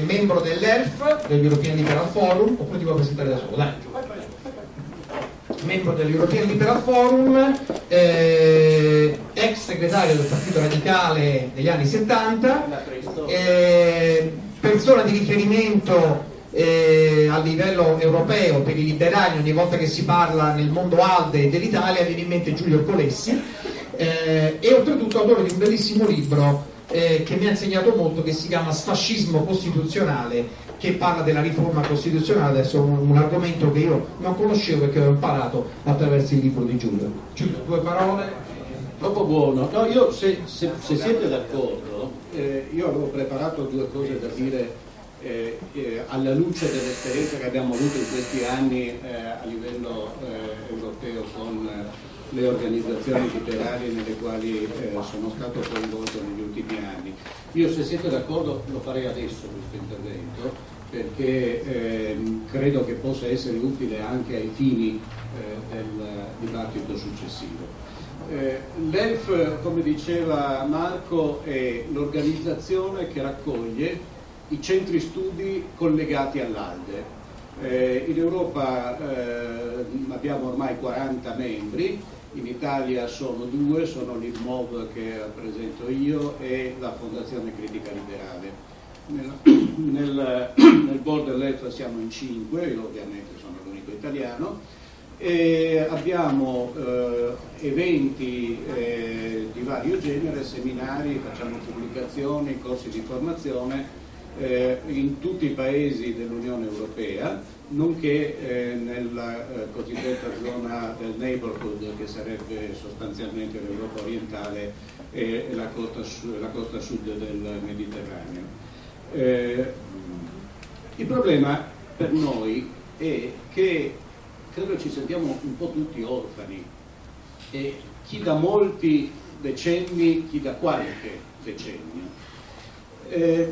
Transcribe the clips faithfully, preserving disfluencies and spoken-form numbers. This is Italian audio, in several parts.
membro dell'E R F, dell'European Liberal Forum, oppure ti vuoi presentare da solo, dai. Membro dell'European Liberal Forum, eh, ex segretario del Partito Radicale negli anni settanta, eh, persona di riferimento eh, a livello europeo per i liberali. Ogni volta che si parla nel mondo ALDE dell'Italia viene in mente Giulio Colessi, eh, e oltretutto autore di un bellissimo libro eh, che mi ha insegnato molto, che si chiama Sfascismo costituzionale, che parla della riforma costituzionale. Adesso un, un argomento che io non conoscevo e che ho imparato attraverso il libro di Giulio. Giulio, due parole. Troppo buono. No, io se, se, se siete d'accordo, eh, io avevo preparato due cose da dire eh, eh, alla luce dell'esperienza che abbiamo avuto in questi anni eh, a livello eh, europeo con eh, le organizzazioni liberali nelle quali eh, sono stato coinvolto negli ultimi anni. Io, se siete d'accordo, lo farei adesso questo intervento, perché eh, credo che possa essere utile anche ai fini eh, del dibattito successivo. Eh, L'E L F, come diceva Marco, è l'organizzazione che raccoglie i centri studi collegati all'ALDE. Eh, in Europa eh, abbiamo ormai quaranta membri, in Italia sono due, sono l'I R M O V che rappresento io e la Fondazione Critica Liberale. Nel, nel, nel board dell'E L F siamo in cinque, io ovviamente sono l'unico italiano, e abbiamo eh, eventi eh, di vario genere, seminari, facciamo pubblicazioni, corsi di formazione eh, in tutti i paesi dell'Unione Europea, nonché eh, nella eh, cosiddetta zona del neighborhood, che sarebbe sostanzialmente l'Europa orientale e la costa, la costa sud del Mediterraneo. Eh, il problema per noi è che credo ci sentiamo un po' tutti orfani, e chi da molti decenni, chi da qualche decennio, eh,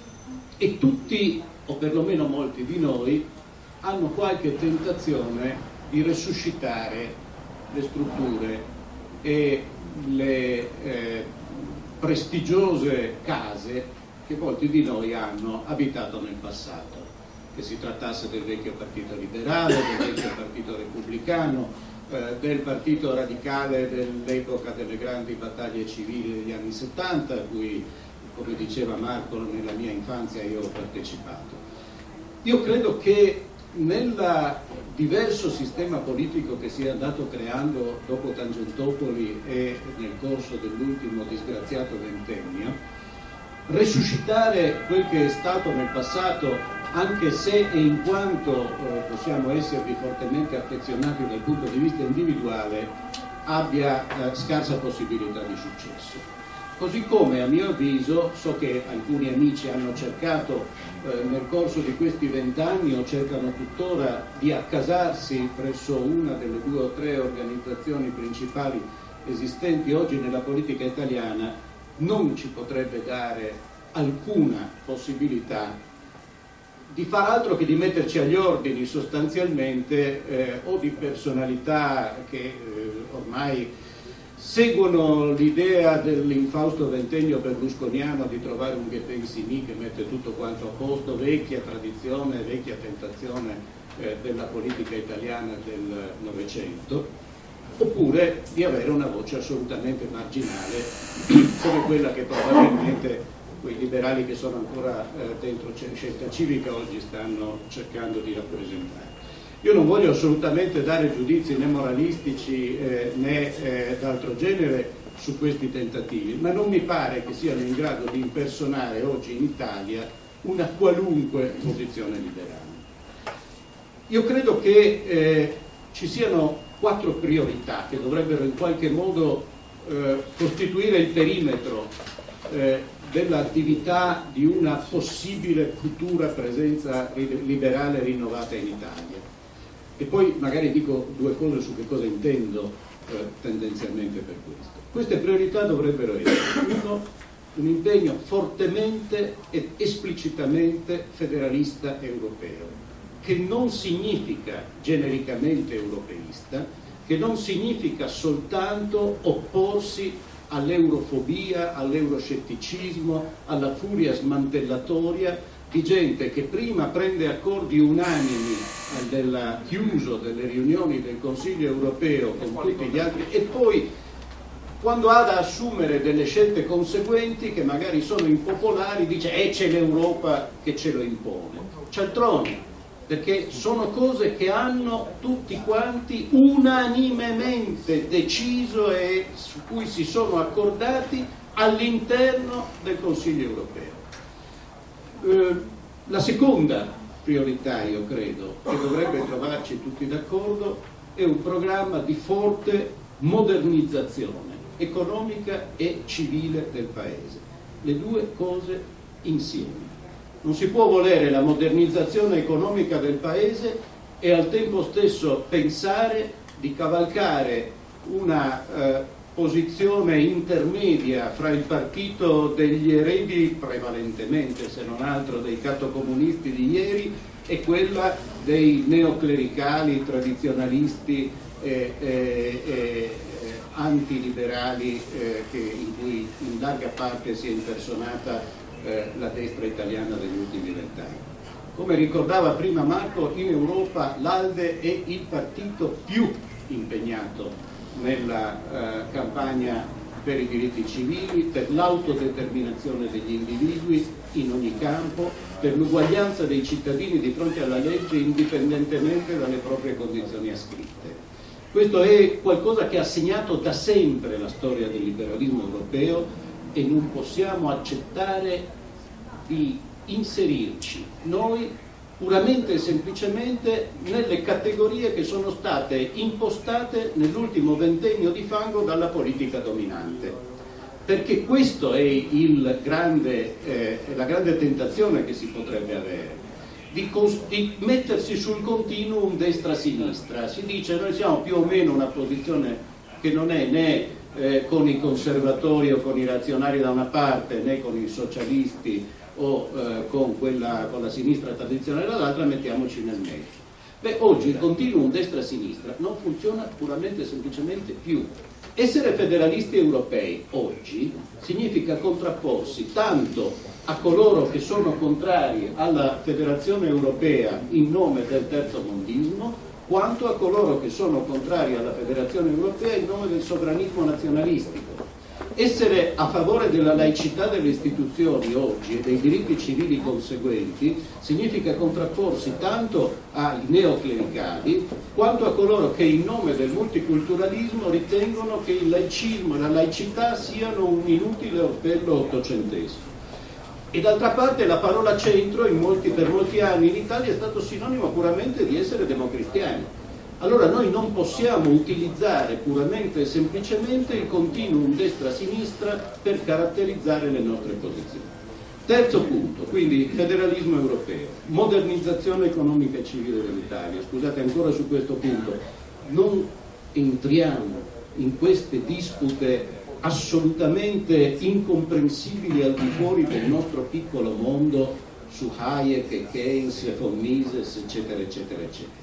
e tutti, o perlomeno molti di noi, hanno qualche tentazione di resuscitare le strutture e le eh, prestigiose case che molti di noi hanno abitato nel passato, che si trattasse del vecchio partito liberale, del vecchio partito repubblicano, eh, del partito radicale dell'epoca delle grandi battaglie civili degli anni settanta, a cui, come diceva Marco, nella mia infanzia io ho partecipato. Io credo che nel diverso sistema politico che si è andato creando dopo Tangentopoli e nel corso dell'ultimo disgraziato ventennio, resuscitare quel che è stato nel passato, anche se e in quanto eh, possiamo esservi fortemente affezionati dal punto di vista individuale, abbia eh, scarsa possibilità di successo. Così come, a mio avviso, so che alcuni amici hanno cercato eh, nel corso di questi vent'anni, o cercano tuttora, di accasarsi presso una delle due o tre organizzazioni principali esistenti oggi nella politica italiana, non ci potrebbe dare alcuna possibilità di far altro che di metterci agli ordini sostanzialmente eh, o di personalità che eh, ormai seguono l'idea dell'infausto ventennio berlusconiano di trovare un che pensi mi che mette tutto quanto a posto, vecchia tradizione, vecchia tentazione eh, della politica italiana del Novecento, oppure di avere una voce assolutamente marginale come quella che probabilmente quei liberali che sono ancora eh, dentro Scelta Civica oggi stanno cercando di rappresentare. Io non voglio assolutamente dare giudizi né moralistici eh, né eh, d'altro genere su questi tentativi, ma non mi pare che siano in grado di impersonare oggi in Italia una qualunque posizione liberale. Io credo che eh, ci siano quattro priorità che dovrebbero in qualche modo eh, costituire il perimetro eh, dell'attività di una possibile futura presenza liberale rinnovata in Italia. E poi magari dico due cose su che cosa intendo eh, tendenzialmente per questo. Queste priorità dovrebbero essere: uno, un impegno fortemente ed esplicitamente federalista europeo, che non significa genericamente europeista, che non significa soltanto opporsi all'eurofobia, all'euroscetticismo, alla furia smantellatoria di gente che prima prende accordi unanimi del chiuso delle riunioni del Consiglio europeo con tutti gli altri e poi quando ha da assumere delle scelte conseguenti che magari sono impopolari dice eh c'è l'Europa che ce lo impone. Cialtroni, perché sono cose che hanno tutti quanti unanimemente deciso e su cui si sono accordati all'interno del Consiglio europeo. Eh, la seconda priorità, io credo, che dovrebbe trovarci tutti d'accordo, è un programma di forte modernizzazione economica e civile del Paese. Le due cose insieme. Non si può volere la modernizzazione economica del Paese e al tempo stesso pensare di cavalcare una eh, posizione intermedia fra il partito degli eredi, prevalentemente se non altro dei cattocomunisti di ieri, e quella dei neoclericali, tradizionalisti e eh, eh, eh, antiliberali eh, che, in cui in larga parte si è impersonata eh, la destra italiana degli ultimi vent'anni. Come ricordava prima Marco, in Europa l'Alde è il partito più impegnato nella eh, campagna per i diritti civili, per l'autodeterminazione degli individui in ogni campo, per l'uguaglianza dei cittadini di fronte alla legge indipendentemente dalle proprie condizioni ascritte. Questo è qualcosa che ha segnato da sempre la storia del liberalismo europeo e non possiamo accettare di inserirci noi puramente e semplicemente nelle categorie che sono state impostate nell'ultimo ventennio di fango dalla politica dominante, perché questo è il grande, eh, la grande tentazione che si potrebbe avere, di, di mettersi sul continuum destra-sinistra. Si dice noi siamo più o meno una posizione che non è né eh, con i conservatori o con i razionari da una parte né con i socialisti o eh, con, quella, con la sinistra tradizionale dall'altra, mettiamoci nel mezzo. Beh, oggi il continuum destra-sinistra non funziona puramente e semplicemente più. Essere federalisti europei oggi significa contrapporsi tanto a coloro che sono contrari alla federazione europea in nome del terzo mondismo, quanto a coloro che sono contrari alla federazione europea in nome del sovranismo nazionalistico. Essere a favore della laicità delle istituzioni oggi e dei diritti civili conseguenti significa contrapporsi tanto ai neoclericali quanto a coloro che in nome del multiculturalismo ritengono che il laicismo e la laicità siano un inutile orpello ottocentesco. E d'altra parte la parola centro in molti, per molti anni in Italia è stato sinonimo puramente di essere democristiani. Allora noi non possiamo utilizzare puramente e semplicemente il continuum destra-sinistra per caratterizzare le nostre posizioni. Terzo punto, quindi federalismo europeo, modernizzazione economica e civile dell'Italia. Scusate, ancora su questo punto, non entriamo in queste dispute assolutamente incomprensibili al di fuori del nostro piccolo mondo su Hayek, Keynes, von Mises, eccetera, eccetera, eccetera.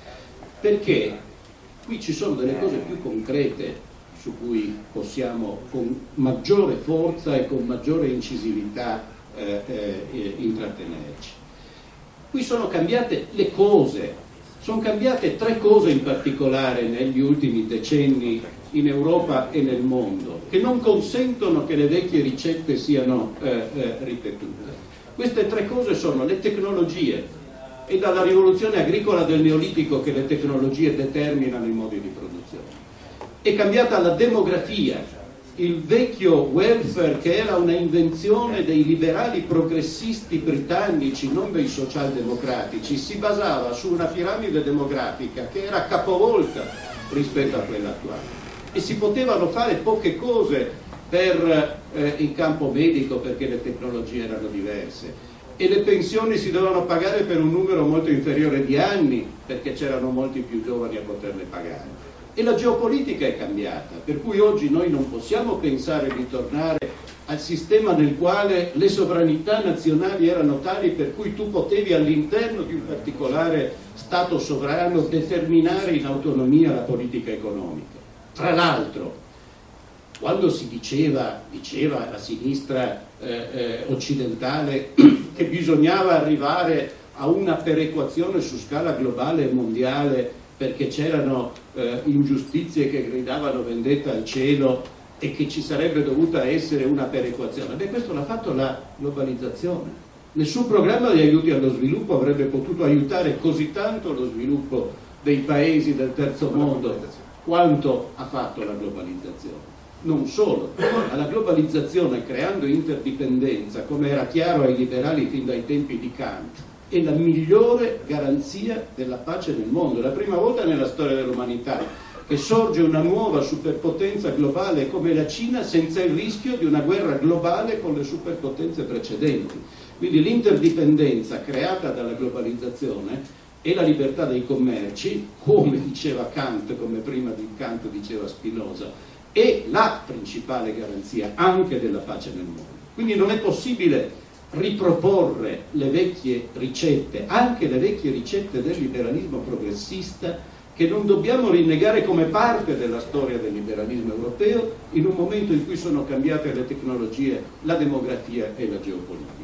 Perché qui ci sono delle cose più concrete su cui possiamo con maggiore forza e con maggiore incisività eh, eh, intrattenerci. Qui sono cambiate le cose, sono cambiate tre cose in particolare negli ultimi decenni in Europa e nel mondo, che non consentono che le vecchie ricette siano eh, eh, ripetute. Queste tre cose sono le tecnologie. È dalla rivoluzione agricola del Neolitico che le tecnologie determinano i modi di produzione. È cambiata la demografia. Il vecchio welfare, che era una invenzione dei liberali progressisti britannici, non dei socialdemocratici, si basava su una piramide demografica che era capovolta rispetto a quella attuale. E si potevano fare poche cose per eh, in campo medico perché le tecnologie erano diverse. E le pensioni si dovevano pagare per un numero molto inferiore di anni perché c'erano molti più giovani a poterle pagare. E la geopolitica è cambiata, per cui oggi noi non possiamo pensare di tornare al sistema nel quale le sovranità nazionali erano tali per cui tu potevi all'interno di un particolare Stato sovrano determinare in autonomia la politica economica. Tra l'altro, quando si diceva, diceva la sinistra eh, eh, occidentale che bisognava arrivare a una perequazione su scala globale e mondiale perché c'erano eh, ingiustizie che gridavano vendetta al cielo e che ci sarebbe dovuta essere una perequazione. Beh, questo l'ha fatto la globalizzazione. Nessun programma di aiuti allo sviluppo avrebbe potuto aiutare così tanto lo sviluppo dei paesi del terzo mondo quanto ha fatto la globalizzazione. Non solo, ma la globalizzazione, creando interdipendenza, come era chiaro ai liberali fin dai tempi di Kant, è la migliore garanzia della pace nel mondo. È la prima volta nella storia dell'umanità che sorge una nuova superpotenza globale come la Cina senza il rischio di una guerra globale con le superpotenze precedenti. Quindi l'interdipendenza creata dalla globalizzazione e la libertà dei commerci, come diceva Kant, come prima di Kant diceva Spinoza, è la principale garanzia anche della pace nel mondo. Quindi non è possibile riproporre le vecchie ricette, anche le vecchie ricette del liberalismo progressista, che non dobbiamo rinnegare come parte della storia del liberalismo europeo in un momento in cui sono cambiate le tecnologie, la demografia e la geopolitica.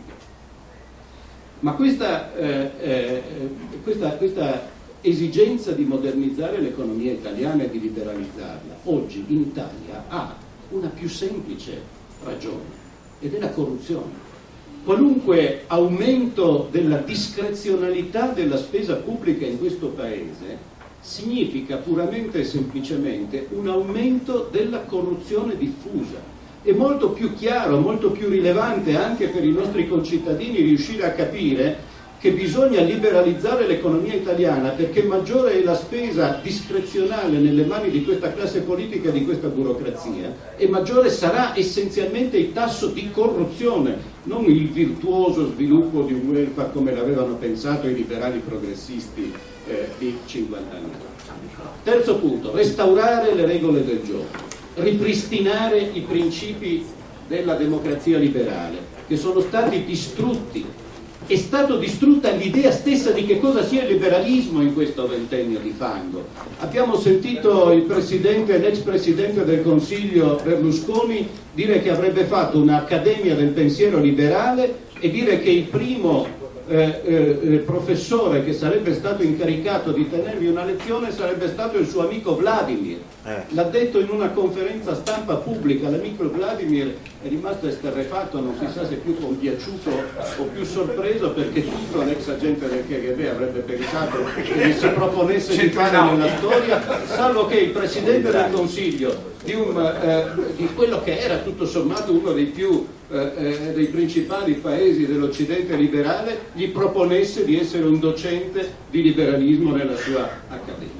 Ma questa, eh, eh, questa, questa esigenza di modernizzare l'economia italiana e di liberalizzarla oggi in Italia ha una più semplice ragione, ed è la corruzione. Qualunque aumento della discrezionalità della spesa pubblica in questo Paese significa puramente e semplicemente un aumento della corruzione diffusa. È molto più chiaro, molto più rilevante anche per i nostri concittadini riuscire a capire che bisogna liberalizzare l'economia italiana perché maggiore è la spesa discrezionale nelle mani di questa classe politica e di questa burocrazia e maggiore sarà essenzialmente il tasso di corruzione, non il virtuoso sviluppo di un welfare come l'avevano pensato i liberali progressisti eh, di cinquanta anni fa. Terzo punto, restaurare le regole del gioco, ripristinare i principi della democrazia liberale che sono stati distrutti. È stata distrutta l'idea stessa di che cosa sia il liberalismo in questo ventennio di fango. Abbiamo sentito il presidente, l'ex presidente del Consiglio Berlusconi dire che avrebbe fatto un'accademia del pensiero liberale e dire che il primo eh, eh, professore che sarebbe stato incaricato di tenervi una lezione sarebbe stato il suo amico Vladimir. Eh. L'ha detto in una conferenza stampa pubblica. L'amico Vladimir è rimasto esterrefatto, non si sa se più compiaciuto o più sorpreso, perché tutto l'ex agente del K G B avrebbe pensato che si proponesse di fare nella storia, salvo che il Presidente del Consiglio di, un, eh, di quello che era tutto sommato uno dei più eh, eh, dei principali paesi dell'Occidente liberale gli proponesse di essere un docente di liberalismo nella sua accademia.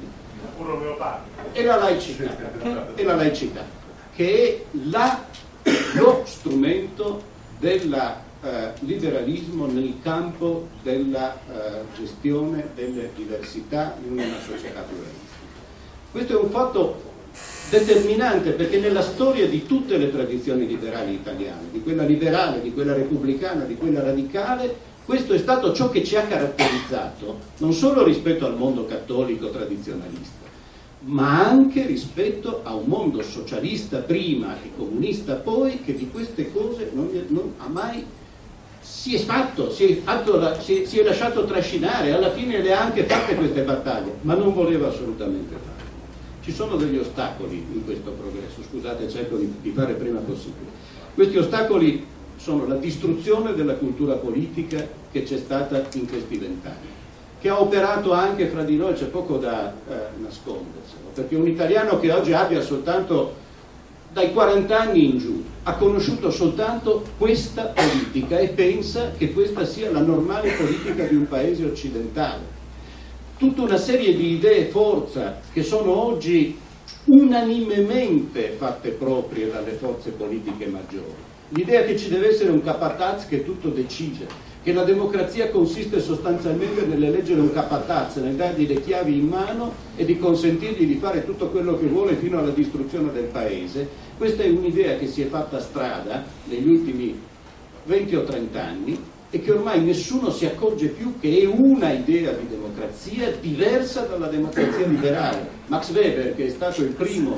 E la laicità, e la laicità che è la, lo strumento del eh, liberalismo nel campo della eh, gestione delle diversità in una società pluralistica. Questo è un fatto determinante perché nella storia di tutte le tradizioni liberali italiane, di quella liberale, di quella repubblicana, di quella radicale, questo è stato ciò che ci ha caratterizzato non solo rispetto al mondo cattolico tradizionalista, ma anche rispetto a un mondo socialista prima e comunista poi, che di queste cose non, non ha mai si è fatto, si è, fatto, si, è, si è lasciato trascinare, alla fine le ha anche fatte queste battaglie, ma non voleva assolutamente farle. Ci sono degli ostacoli in questo progresso, scusate, cerco di, di fare il prima possibile. Questi ostacoli sono la distruzione della cultura politica che c'è stata in questi vent'anni, che ha operato anche fra di noi, c'è poco da eh, nasconderselo, perché un italiano che oggi abbia soltanto dai quaranta anni in giù ha conosciuto soltanto questa politica e pensa che questa sia la normale politica di un paese occidentale. Tutta una serie di idee forza che sono oggi unanimemente fatte proprie dalle forze politiche maggiori. L'idea che ci deve essere un capataz che tutto decide, che la democrazia consiste sostanzialmente nell'eleggere un capataz, nel dargli le chiavi in mano e di consentirgli di fare tutto quello che vuole fino alla distruzione del paese. Questa è un'idea che si è fatta strada negli ultimi venti o trenta anni e che ormai nessuno si accorge più che è una idea di democrazia diversa dalla democrazia liberale. Max Weber, che è stato il primo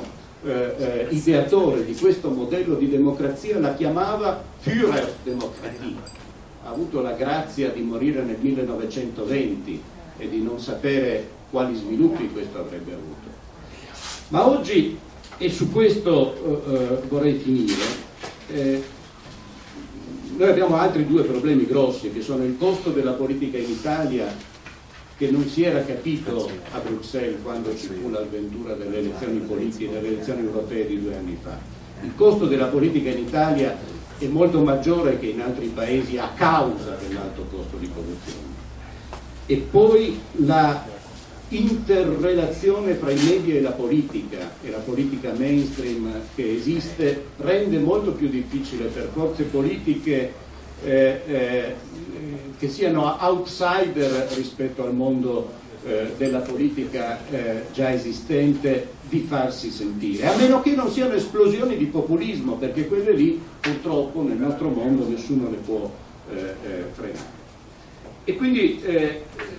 eh, eh, ideatore di questo modello di democrazia la chiamava Führerdemokratie. Ha avuto la grazia di morire nel millenovecentoventi e di non sapere quali sviluppi questo avrebbe avuto. Ma oggi, e su questo eh, eh, vorrei finire, eh, noi abbiamo altri due problemi grossi, che sono il costo della politica in Italia, che non si era capito a Bruxelles quando ci fu l'avventura delle elezioni politiche, delle elezioni europee di due anni fa. Il costo della politica in Italia è molto maggiore che in altri paesi a causa dell'alto costo di corruzione. E poi la interrelazione fra i media e la politica, e la politica mainstream che esiste, rende molto più difficile per forze politiche eh, eh, che siano outsider rispetto al mondo eh, della politica eh, già esistente di farsi sentire, a meno che non siano esplosioni di populismo, perché quelle lì purtroppo nel nostro mondo nessuno le può eh, eh, frenare. E quindi eh,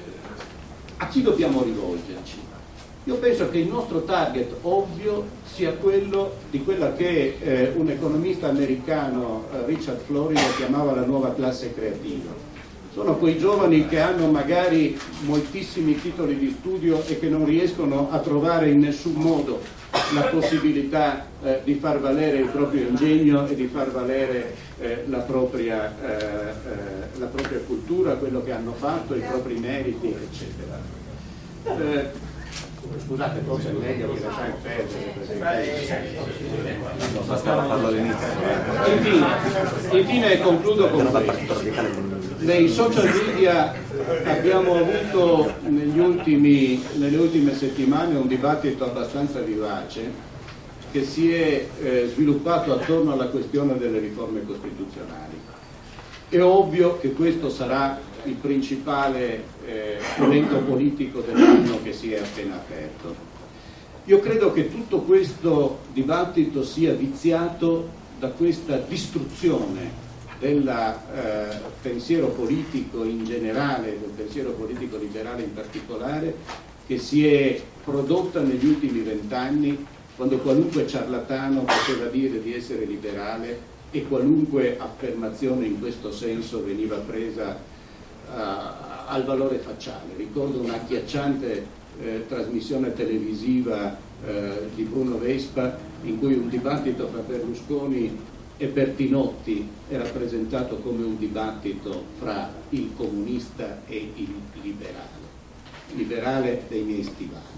a chi dobbiamo rivolgerci? Io penso che il nostro target ovvio sia quello di quella che eh, un economista americano, eh, Richard Florida, chiamava la nuova classe creativa. Sono quei giovani che hanno magari moltissimi titoli di studio e che non riescono a trovare in nessun modo la possibilità eh, di far valere il proprio ingegno e di far valere eh, la, propria, eh, eh, la propria cultura, quello che hanno fatto, i propri meriti, eccetera. Eh, Scusate, forse è meglio che lasciare perdere. Bastava farlo all'inizio. Infine, infine concludo con questo. Nei social media abbiamo avuto negli ultimi, nelle ultime settimane un dibattito abbastanza vivace che si è eh, sviluppato attorno alla questione delle riforme costituzionali. È ovvio che questo sarà il principale eh, evento politico dell'anno che si è appena aperto. Io credo che tutto questo dibattito sia viziato da questa distruzione del eh, pensiero politico in generale, del pensiero politico liberale in particolare, che si è prodotta negli ultimi vent'anni, quando qualunque ciarlatano poteva dire di essere liberale e qualunque affermazione in questo senso veniva presa Uh, al valore facciale. Ricordo una agghiacciante eh, trasmissione televisiva eh, di Bruno Vespa in cui un dibattito fra Berlusconi e Bertinotti è rappresentato come un dibattito fra il comunista e il liberale, liberale dei miei stivali.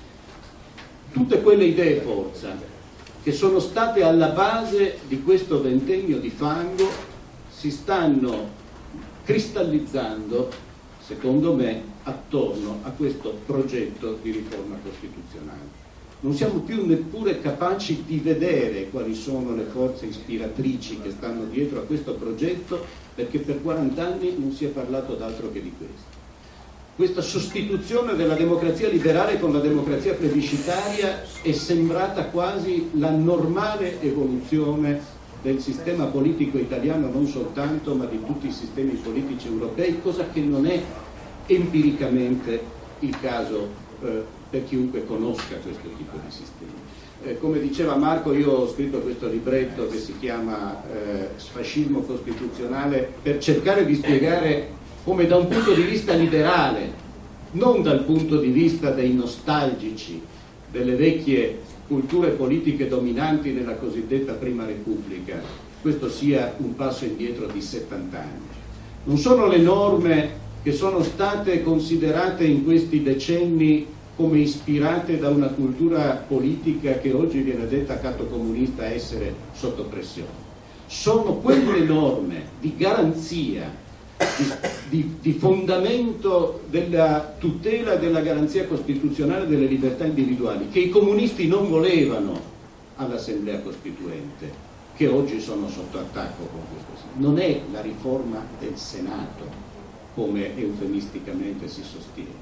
Tutte quelle idee forza che sono state alla base di questo ventennio di fango si stanno cristallizzando, secondo me, attorno a questo progetto di riforma costituzionale. Non siamo più neppure capaci di vedere quali sono le forze ispiratrici che stanno dietro a questo progetto, perché per quaranta anni non si è parlato d'altro che di questo. Questa sostituzione della democrazia liberale con la democrazia plebiscitaria è sembrata quasi la normale evoluzione del sistema politico italiano, non soltanto, ma di tutti i sistemi politici europei, cosa che non è empiricamente il caso eh, per chiunque conosca questo tipo di sistemi. Eh, come diceva Marco, io ho scritto questo libretto che si chiama eh, Sfascismo costituzionale, per cercare di spiegare come da un punto di vista liberale, non dal punto di vista dei nostalgici, delle vecchie culture politiche dominanti nella cosiddetta Prima Repubblica, questo sia un passo indietro di settanta anni. Non sono le norme che sono state considerate in questi decenni come ispirate da una cultura politica che oggi viene detta cattocomunista essere sotto pressione. Sono quelle norme di garanzia, Di, di, di fondamento della tutela della garanzia costituzionale delle libertà individuali che i comunisti non volevano all'Assemblea Costituente, che oggi sono sotto attacco con questo. Non è la riforma del Senato, come eufemisticamente si sostiene.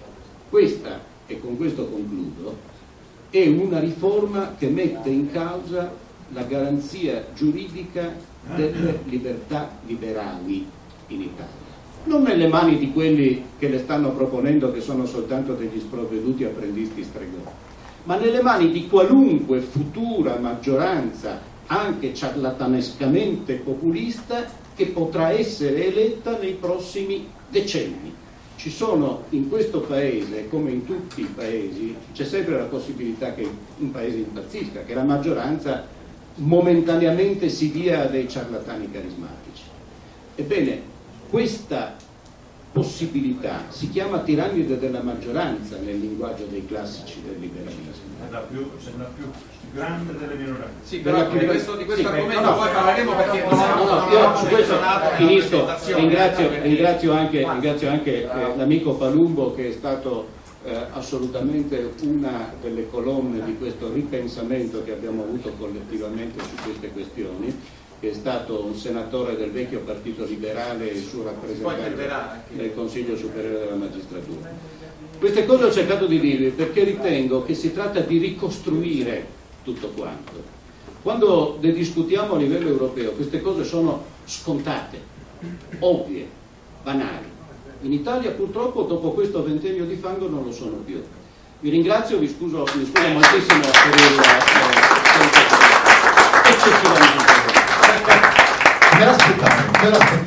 Questa, e con questo concludo, è una riforma che mette in causa la garanzia giuridica delle libertà liberali in Italia, non nelle mani di quelli che le stanno proponendo, che sono soltanto degli sprovveduti apprendisti stregoni, ma nelle mani di qualunque futura maggioranza, anche ciarlatanescamente populista, che potrà essere eletta nei prossimi decenni. Ci sono in questo paese, come in tutti i paesi, c'è sempre la possibilità che un paese impazzisca, che la maggioranza momentaneamente si dia a dei ciarlatani carismatici. Ebbene, questa possibilità si chiama tirannide della maggioranza nel linguaggio dei classici del liberalismo. È la più, è la più grande delle minoranze. Sì, però di questo, di questo sì, argomento no, no, poi parleremo perché no, no, no, io su questo finisco. Ringrazio, ringrazio anche, ringrazio anche eh, l'amico Palumbo, che è stato eh, assolutamente una delle colonne di questo ripensamento che abbiamo avuto collettivamente su queste questioni, che è stato un senatore del vecchio Partito Liberale e il suo rappresentante nel Consiglio Superiore della Magistratura. Queste cose ho cercato di dirvi perché ritengo che si tratta di ricostruire tutto quanto. Quando ne discutiamo a livello europeo, queste cose sono scontate, ovvie, banali. In Italia purtroppo dopo questo ventennio di fango non lo sono più. Vi ringrazio, vi scuso, mi scuso moltissimo per il eh, eccessivamente. Me l'aspettavo, me l'aspettavo.